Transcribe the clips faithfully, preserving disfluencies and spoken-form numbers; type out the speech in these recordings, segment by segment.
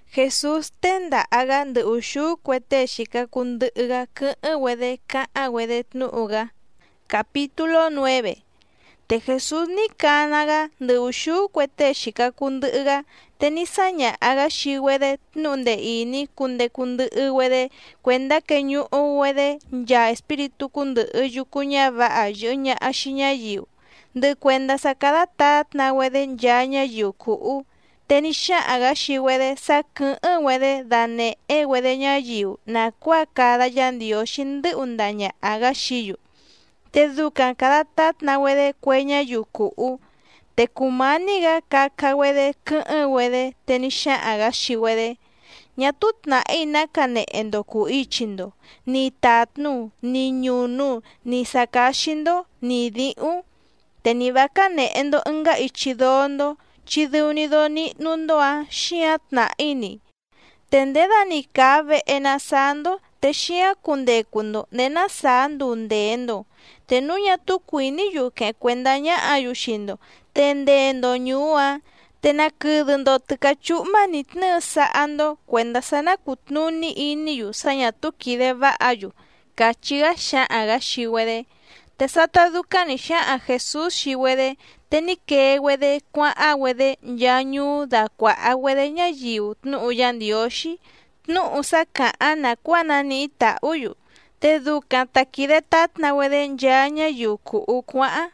Jesús tenda aga nde ushu kwete shika kunduga ku'wede ka'awede nu'uga. Capítulo nueve. Te Jesús ni kanaga nde ushu kwete shika kunduga tenisaña aga shiwede nunde ini kunde kunduwede kwenda kenyu uwede ya espíritu kundu yukuña va ayuña ashiña yu nde kwenda sakada tat na wede yaña yu ku'u tenisha aga shiwede saku'wede dane ewede nya yu na kwa kada yandio shindu undaña aga shiyu te dukan kada tat na wede kweña yu ku'u te kumaniga kakawede ku'wede tenisha aga shiwede ñatut na ina kane endo ku'ichindo ni tatnu ni ñunu ni sakashindo ni di'u teniba kane endo nga ichidondo chidunido ni nundoa shiat na ini tendeda ni kabe enasando te shia kunde kundo nena sandu ndendo tenuña tu kuini yu ke kwendaña ayushindo tendendo ñua tena kudundo tukachuma ni tnu saando kwenda sana kutnuni ini yu saña tu kide va ayu kachiga sha aga shiwede te sata dukani sha a Jesús shiwede teni kewede kwa awede yanyu da kwa awede ñayiu tnu yandioshi tnu usaka ana kwana ni ta uyu te dukan takide tat na wede yaña yu ku'u kwa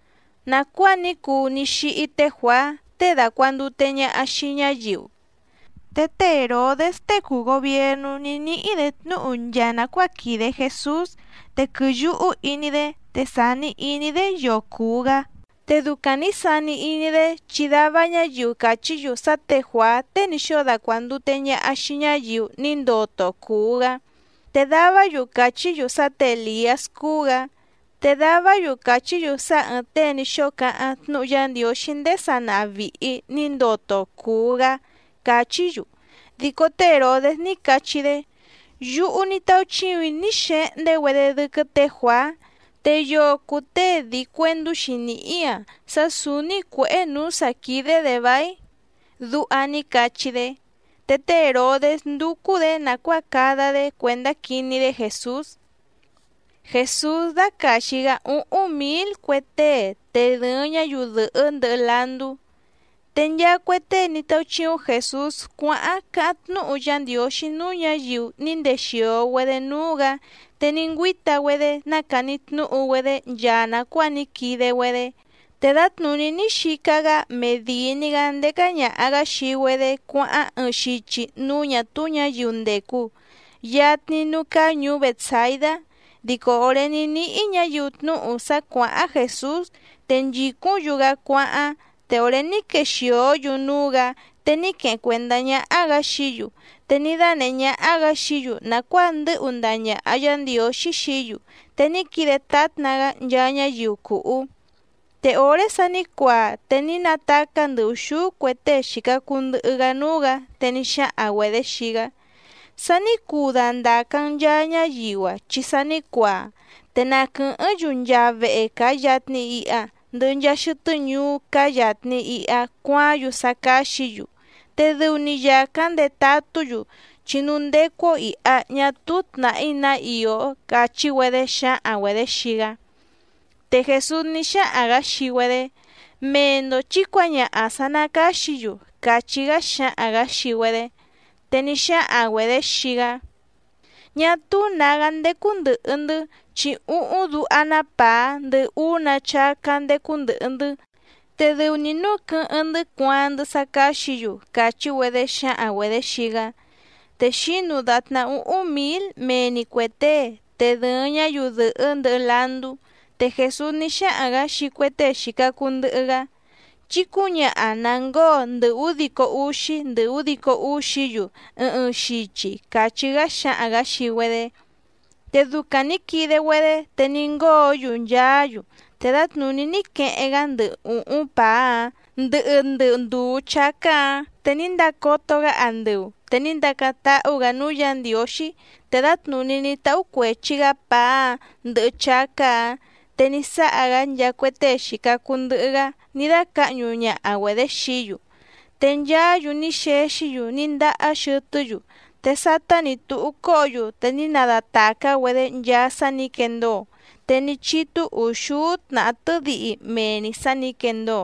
na kwani ku ni shi ite hua te da cuando teña ashiña yu te te Herodes te ku gobierno ni ni ide tnu unyana kwa kide Jesús te kuyu inide te sani inide yokuga te dukani sani inide chidabaña yu kachi yu sate hua te ni shoda cuando teña ashiña yu nindoto kuga te daba yu kachi yu sate Elías kuga te daba yu kachi yu sa te ni shoka atnu yandio shinde sana vi'i nindoto kuga kachi yu diko te Herodes ni kachide yu unita uchiwi ni she de wede dukete hua te yo kute di kwendu shini ia sasuni kwe nu sakide de bai du ani kachide te te Herodes ndukude na kwa kada de kwenda kini de Jesús Jesús da kashiga un umil kwete te duña yudu undelandu tenya kwete ni tauchiu Jesús kwa katnu uyandio shinuña yu nindeshio wede nuga teningwita wede nakanitnu wede yana kwani kide wede te datnuni ni shikaga mediniga ndekaña aga shiwede kwa shichi nuña tuña yundeku yatni nuka ñu Betsaida diko oreni ni iña yutnu usa kwa a Jesús tenyiku yuga kwa te oreni keshio yunuga teni que kwendaña aga shiyu tenida neña aga shiyu na cuando undaña ayandio shishiyu teni kide tatnaga yaña yuku te ore sani kwa teni nataka ndushu kwete shika kunduga nuga teni sha awede shiga sani kudanda kan yaña yiwa chisani kwa tenakun ayun yave e kayatni ia ndunja shutunyu kayatni ia kwa yu sakashiyu te deuniya kande tatuyu chinundeko i a ñatut na ina iyo kachi wede sha a wede shiga te Jesús ni sha aga shiwede mendo chikwaña asana kashiyu kachiga sha aga shiwede te ni sha a wede shiga ñatu nagande kundu undu chi uu du anapa de una chakande kundu undu te de uninu kundu cuando sakashiyu kachi wede sha a wede shiga te shinu datna un umil meni kwete te duña yudu undu landu te Jesús ni sha aga shikwete shika kunduga chikuña anango nde udiko ushi nde udiko ushiyu un shichi kachiga sha aga shiwede te dukani kide wede te ningo yunyayu te datnuni ni ke'ega nde un pa nde nde ndu chaka teninda kotoga andeu teninda kata uga nuyandioshi te datnuni ni tau kwechiga pa nde chaka tenisa aga nyakwete shika kunduga nida ka'ñuña awede shiyu tenyayu ni xexiyu ni nda'a xɨtɨyu, te sata ni tu'u ko'oyu te ni nadataka wede nyasa ni kendo, te ni chitu uxut na'a tɨdi'i meni sa ni kendo.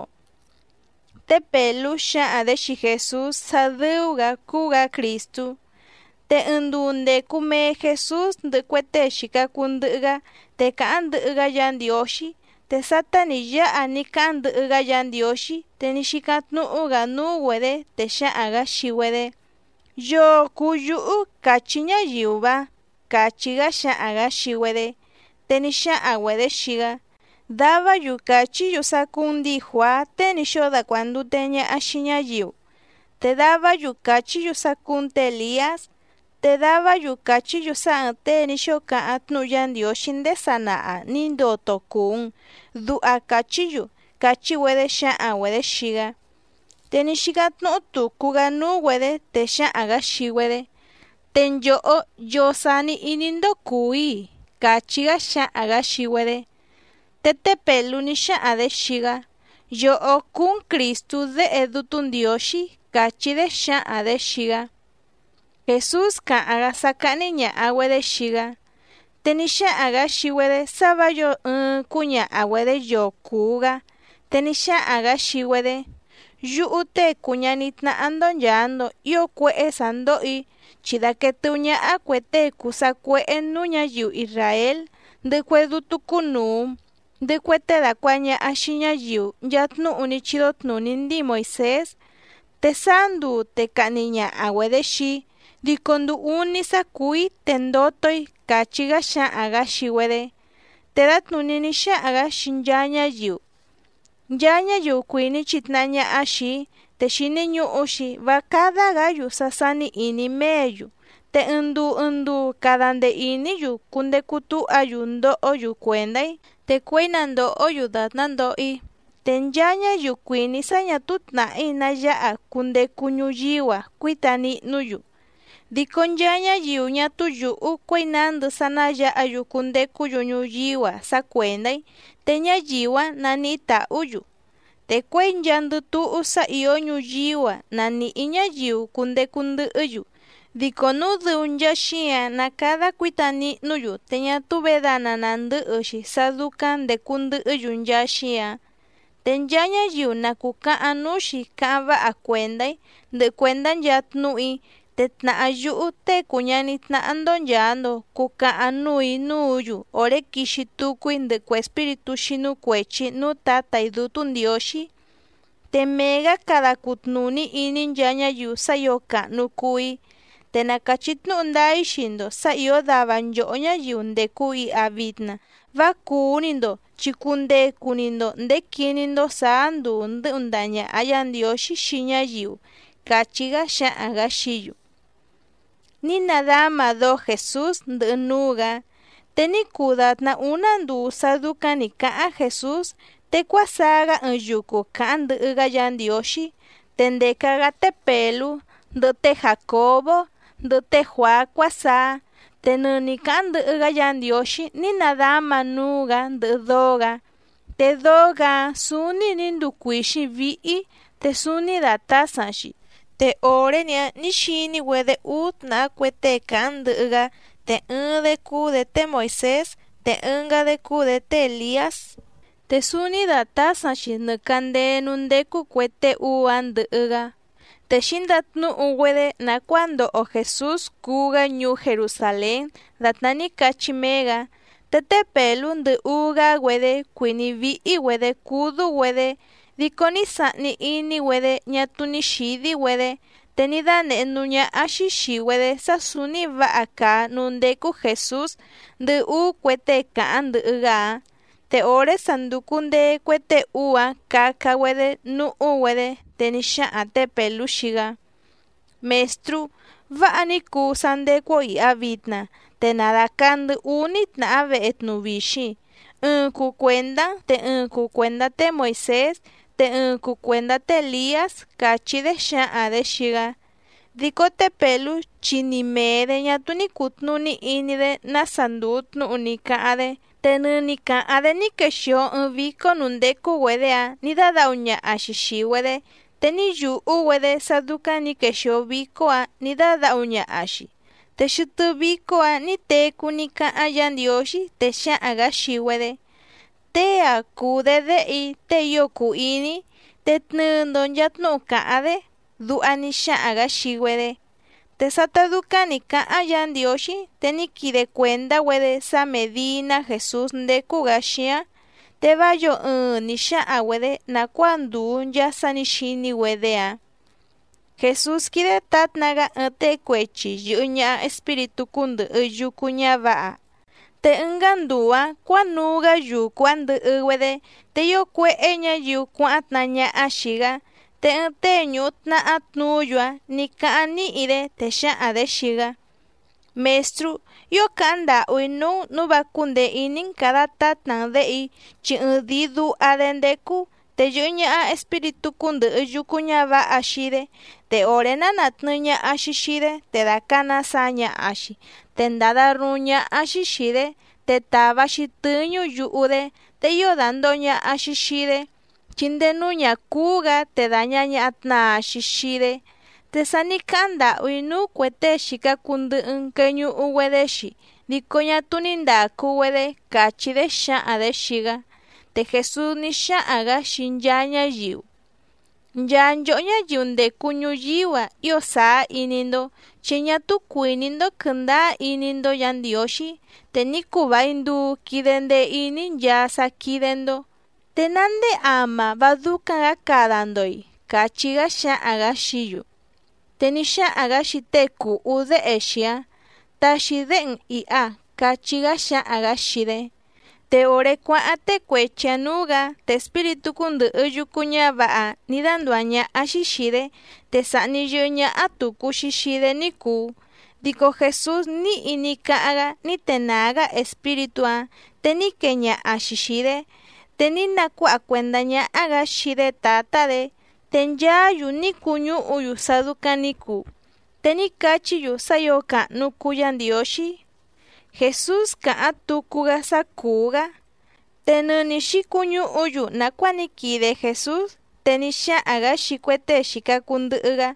Te pelu xa'an-de xi Jesus sadɨu-ga kuu-ga Cristu, te ɨɨn nduu ndeku mee Jesus ndɨ'ɨ kue tee xikaku ndɨ'ɨ-ga te ka'an ndɨ'ɨ-ga Yandióxi, te sata ni ya'a ni ka'an ndɨ'ɨ-ga Yandióxi te ni xikatnu'u-ga nuu-güede te xa'an-ga xi-güede: “¿Yoo kuu yu'u kachi ñayiu-va?” kachi-ga xa'an-ga xi-güede. Te ni xa'an-güede xi-ga: “Dava-yu kachiyu sa kuu ndi Juaa tee ni xoo dakuandute ña'a xii ñayiu, te dava-yu kachiyu sa kuu te Elías, te dava-yu kachiyu sa ɨɨn tee ni xoo ka'an tu'un Yandióxi nde sana'a ni ndoto kuun”, du'a kachiyu, kachi-güede xa'an-güede xi-ga. Te ni xikatu'un tuku-ga nuu-güede te xa'an-ga xi-güede: “Te nyo'o, ¿yoo sani ini-ndo kuu-i?” kachi-ga xa'an-ga xi-güede. Te té pelu ni xa'an-de xi-ga: “Yo'o kuun Cristu De'e Dutu Ndióxi”, kachi-de xa'an-de xi-ga. Jesus ka'an-ga saka'ni ña'a-güede xi-ga, te ni xa'an-ga xi-güede sava-yo ɨɨn kuña'a-güede yoo kuu-ga, te ni xa'an-ga xi-güede: “Yu'u tee kuñanitna'a ndonyando io kue'e sando'i, chi daketɨu ña'a kue tee kusakue'e nuu ñayiu Israel ndɨ'ɨ kue dutu kunuu, ndɨ'ɨ kue tee dakuaña'a xii ñayiu nyatnu'u ni chido tnuni ndi Moisés”, te saa nduu te ka'ni ña'a-güede xi: “Diko ndu uni sakui te ndotoi”, kachi-ga xa'an-ga xi-güede. Te datnuni ni xa'an-ga xi nyaa ñayiu: “Nyaa ñayiu kuini chitna'a ña'a xii te xini ñu'u‑xi va kada‑ga‑yu sa sani ini mee‑yu, te ɨɨn nduu ɨɨn nduu kada ndee ini‑yu kundeku tu'va‑yu ndo'o‑yu kuendai, te kue'i nando'o‑yu datna ndo'i. Te nyaa ñayiu kuini sa ñatu tna'i na ya'a kundeku ñuyiu‑a kuita ni'nu‑yu. Diko nyaa ñayiu ñatu yu'u kue'i nandɨ sa na ya'a‑yu kundeku‑yu ñuyiu‑a sa kuendai, te ñayiu‑a nani'i ta'u‑yu. Te kue'i nyaa ndɨ tu'u sa iyo ñuyiu‑a nani'i ñayiu kundeku ndɨ'ɨ‑yu. Diko nu dɨu nyaa xii‑a na kada kuita ni'nu‑yu te ñatu vedana nandɨ'ɨ‑xi sa dukan ndeku ndɨ'ɨ‑yu nyaa xii‑a. Te nyaa ñayiu na kuka'an nuu‑xi ka'an va'a kuendai ndɨ'ɨ kuenda nyaa tnu'i, te tna'a yu'u tee kuñanitna'a ndonyando kuka'an nui nuu‑yu ore kixi tukui ndɨ'ɨ kue espíritu xinu kuechi nuu Tatai Dutu Ndióxi. Te mee‑ga kada kutnuni ini nyaa ñayiu sa iyo ka'nu kuu‑i. Te nakatyi tnu'u ndaa‑i xii‑ndo sa iyo dava nyo'o ñayiu ndeku i'ya vitna, va kuu‑ni‑ndo chi kundeku‑ni‑ndo ndekini‑ndo saa nduu ndɨ'ɨ ndaña'a Yandióxi xii ñayiu, kachi‑ga xa'an‑ga xiyu. Ni nadama doo Jesus ndɨ'ɨ nuu‑ga, te ni kuu datna una nduu sa dukan ni ka'an Jesus, te kuasaa‑ga ɨɨn yuku ka'an ndɨ'ɨ‑ga Yandióxi, te ndeka‑ga té Pelu, ndɨ'ɨ té Jacobo, ndɨ'ɨ té Juaa kuasaa, te nɨɨ‑ni ka'an ndɨ'ɨ‑ga Yandióxi ni nadama nuu‑ga ndɨ'ɨ doo‑ga. Te doo‑ga suni ni ndukuixin vi'i, te suni datasan‑xi. Te ore‑ni‑a ni xini‑güede uu tna'a kue tee ka'an ndɨ'ɨ‑ga, te ɨɨn‑de kuu‑de té Moisés, te ɨnga‑de kuu‑de té Elías. Te suni datasan‑xi nɨ kandee nu ndeku kue tee uu‑a ndɨ'ɨ‑ga. Te xindatnu'u‑güede nakua'a ndo'o Jesus kuu‑ga ñuu Jerusalén datna ni kachi mee‑ga. Te té Pelu ndɨ uu‑ga‑güede kuini vi'i‑güede kudu‑güede, diko ni sa'ni ini‑güede ñatu ni xidi‑güede, te ni dane'e nuña'a‑xi xii‑güede sa suni va'a kaa nu ndeku Jesus ndɨ uu kue tee ka'an ndɨ'ɨ‑ga. Te ore sanduku ndee kue tee uu‑a kaka‑güede nu'u‑güede, te ni xa'an té Pelu xi‑ga: “Mestru, va'a ni kuu sa ndekuo i'ya vitna, te nadaka ndɨ uni tna'a ve'e tnuvixi. Ɨɨn kuu kuendan, te ɨɨn kuu kuenda té Moisés, te ɨɨn kuu kuenda té Elías”, kachi‑de xa'an‑de xi‑ga. Diko té Pelu chi ni mee‑de ñatu ni kutnuni ini‑de nasa nduu tnu'u ni ka'an‑de. Te nɨɨ‑ni ka'an‑de ni kexio ɨɨn viko nu ndeku‑güede‑a ni dada'u ña'a‑xi xii‑güede, Teni yu uwede saduka ni kesho bikoa ni dada uña ashi. Te shutu bikoa ni te kunika ayan dioshi te sha aga shiwede. Te akude de i te yoku ini te tnundon yatnu kaade dua ni sha aga shiwede. Te sataduka ni ka ayan dioshi te ni kide cuenta wede sa medina Jesús nde kugashia. Te bayo un ni sha awede na cuandu ya sanishini wedea. Jesús kide tatnaga te kwechi yunya espiritu kundu yukunya vaa. Te ngandua kwanuga yu kwandu uwede te yo kwe enya yu kwatnanya ashiga. Te te nyutna atnuyua ni kaani ire te sha ade shiga. Maestro, yo kanda uinu nubakunde inin kada tatnan dei chi didu adendeku te yunya espiritu kundu yukunya va ashide te orena natnunya ashishide te dakana sanya ashi te ndada runya ashishide te tabashi tunyu yuude te yodandonya ashishide chindenunya kuga te dañaña atna ashishide. Te sanikanda uinu kwete shika kundu unkenyu uwedeshi. Dikonya tuninda kuwede kachide sha ade shiga. Te Jesús ni sha aga shinjanya yiu. Njanjonya yunde kunyu yiwa yo saa inindo. Chinya tu kuinindo kunda inindo yandioshi. Te nikuba indu kidende inin yasa kidendo. Te nande ama baduka kadandoi. Kachiga sha aga shiyu. Tenisha agashite ku ude eshia, tashiden i a, kachigasha agashide. Te ore kwa ate kwechanuga, te espiritu kundu uyukunya vaa, nidanduanya ashishide, te saniyunya atukushishide niku. Diko Jesús ni inika aga, ni tenaga espiritua, te ni kenya ashishide, te ni nakua kwendanya agashide tatade, tenya yu ni kunyu uyu saduka niku. Teni kachi yu sayoka nuku yandioshi. Jesús ka atukuga sakuga. Tenuni shi kunyu uyu nakwaniki de Jesús. Teni sha aga shikwete shika kunduga.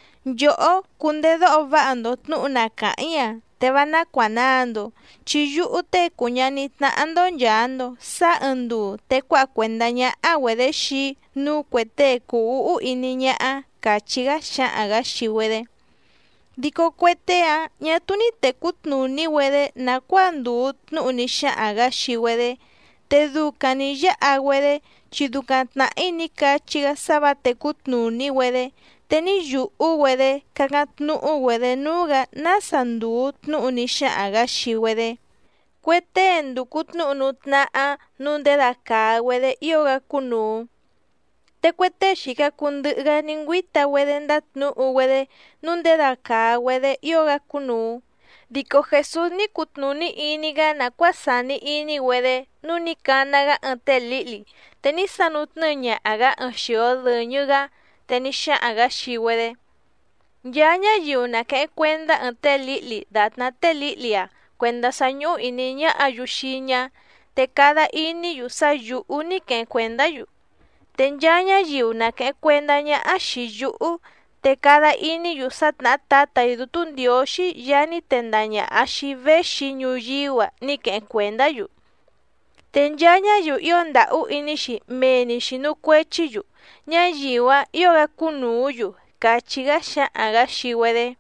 Yo kunde do vaando tnuna kaiya. Te van kwanando. Chiyu ute kunyani na andon yando. Sa andu te kwa kwendaña awede shi. Nu kwete ku ininya a kachiga sha aga shiwede. Diko kwetea nyatuni te kutnuni wede na kwandu tnuni sha aga shiwede. Te dukani ya awede chidukatna inika chiga sabate kutnuni wede. Teni yu uwede kagatnu uwede nuga nasandu tnuni sha aga shiwede. Kwete endu kutnunutna a nunde daka wede yoga kunu. Te kwete shika kunduga ningwita wede ndatnu uwede nunde daka wede yoga kunu. Diko Jesús ni kutnuni iniga na kwasani ini wede nuni kanaga ante lili. Teni sanutnunya aga anshio dunyuga teni sha aga shiwede. Yanya yuna ke kwenda ante lili datna te lilia kwenda sanyu ininya ayushinya te kada ini yusa yu uni ke kwenda yu. Tenyanya yuna ke kwendaña ashi yu te kada ini yusat na tata idutun dioshi yani tendaña ashi veshi nyuyiwa ni ke kwenda yu. Tenyanya yu yonda u inishi meni shinu kwechi yu nya yiwa yoga kunu yu kachiga sha aga shiwede.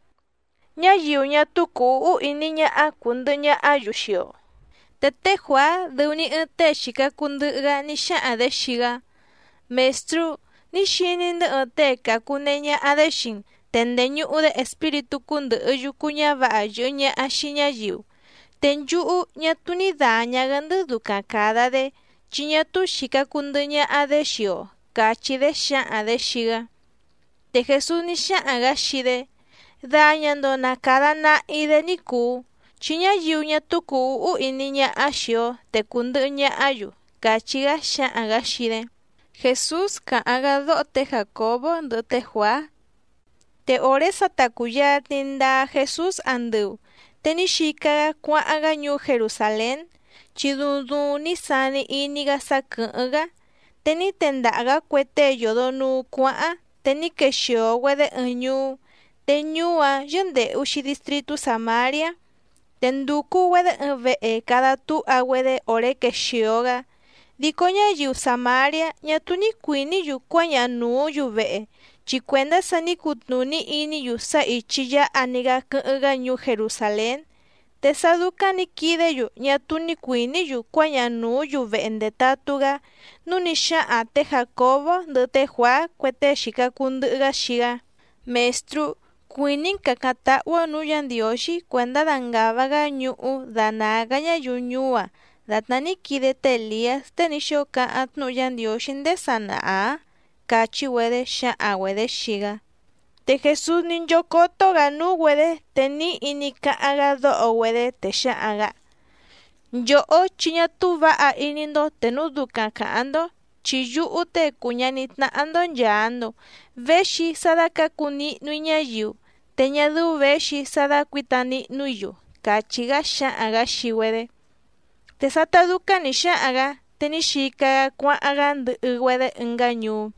Nya yu nya tuku u ininya a kundunya ayushio. Te tehua de uni ute shika kunduga ni sha ade shiga. Maestro, ni shinin de ote kakunenya adeshin, tendenyu ude espiritu kundu uyukunya va ayunya ashinya yu. Tenyu u nyatuni da nyagandu duka kada de, chinyatu shika kundunya adeshio, kachi de sha adeshiga. Te Jesús ni sha agashide, da nyando na kada na ide niku, chinya yu nyatuku u ininya ashio, te kundunya ayu, kachiga sha agashide. Jesús ka agado te Jacobo ndo te Juá. Te ore satakuya tinda Jesús andu. Teni shika kwa aganyu Jerusalén. Chidudu ni sani iniga sakuga. teni tendaga cuete yodonu kua'a, teni kexio wede ñuu, te ñuua yende uxi distritu Samaria, tenduku wede ve'e kada tu'a wede ore kexioga, diko ñayiu Samaria ñatuni kuiniyu kuaña nuuyu ve'e, chikuenda sani kutnuni iniyu sa ichi ya'aniga kɨ'ɨga ñuu Jerusalén, te sadukani kideyu ñatuni kuiniyu kuaña nuuyu ve'e ndetatuga, nuni xa'a te Jacobo ndɨ te Juaa kuete xika kundɨ'ɨga xiga. Maestru, kuinin kaka ta'wo nu Yantiosí kuenda dangavaga ñu'u danaga ñayiu ñuua, datnani kide te Elías te nixio ka'a tnu'u Yantiosí nde sana'a, kachi wede xa'a wede xiga. Te Jesús ninyokotoga nu wede te ni ini ka'aga do'o wede te xa'aga. Nyo'o chi ñatu va'a inindo te nu dukan ka'ando, chi yu'u te kuñanitna'ando nyaando, vexi sadakaku ni'nui ñayiu, te ñadu vexi sadakuita ni'nuiyu, kachiga xa'aga xi wede. Te satadukani xa'aga, te ni xikaga kua'aga ndɨ'ɨ wede inga ñuu.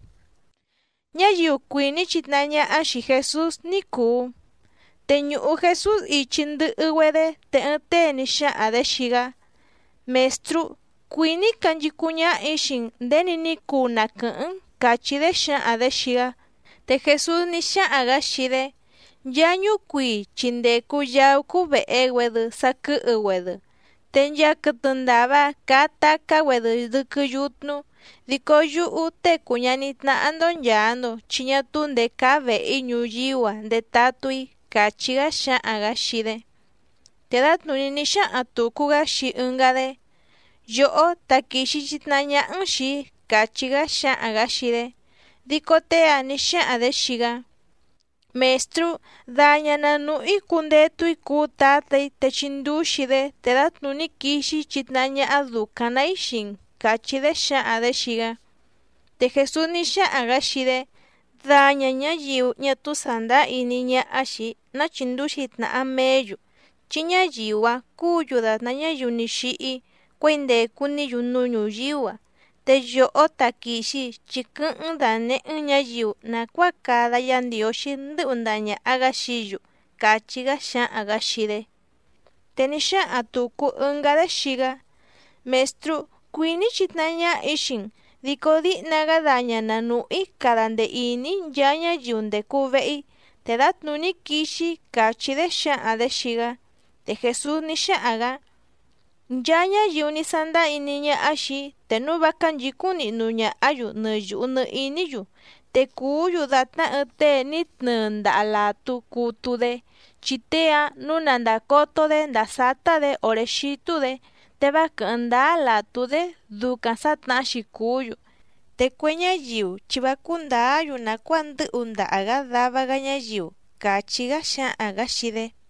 Ñayiu kuini chitnaña'a xi Jesús ni kuu. Te ñu'u Jesús ichi ndɨ'ɨ wede te ɨɨn tee ni xa'ade xiga. Maestru, kuini kanchikuña'i xin ndeni ni kuu nakɨ'ɨn, kachide xa'ade xiga. Te Jesús ni xa'aga xide, yañu kui chi ndeku yauku ve'e wedɨ sakɨ'ɨ wedɨ, te nyakɨtɨ ndava kaa taka wedɨ dɨkɨ yutnu, diko yu'u te kuñanitna'ando nyaando chi ñatu ndeka ve'i ñuyiua ndetatui, kachiga xa'aga xide. Te datnuni ni xa'a tukuga xi ɨngade, yo'o takixi chitnaña'ɨn xi, kachiga xa'aga xide. Diko tea ni xa'ade xiga, Maestru, dañana nu'i kundetui kuu tatei te chinduxide te datnuni kixi chitnaña'a dukanai xin, kachide xa'ade xiga. Te Jesús ni xa'aga xide, daña ñayiu ñatu sanda ini ña'axi na chinduxitna'a meyu, chi ñayiua kuyu datna ñayiu ni xi'i kuaindekuniyu nu ñuyiua, te yo'o takixi chi kɨ'ɨn dane'ɨn ñayiu nakua kada Yantiosí ndɨ'ɨ ndaña'aga xiyu, kachiga xa'aga xide. Te ni xa'a tuku ɨngade xiga, Maestru, kuini chitnaña'i xin, diko di'naga dañana nu'i kada nde ini nya ñayiu ndeku ve'i, te datnuni kixi kachide xa'ade xiga. Te Jesús ni xa'aga, nya ñayiu ni sanda ini ña'axi te nu vaka nyikun ni'nu ña'ayu nɨ yu'u nɨ iniyu, te kuuyu datna ɨɨn tee ni tnɨɨ nda'a latu kutude, chi tea nu nandakotode ndasatade ore xitude, te va kɨ'ɨn ndaa latude dukan satna'axi kuuyu, te kue ñayiu chi va kundaayu nakua ndɨ'ɨ nda'aga davaga ñayiu, kachiga xa'aga xide.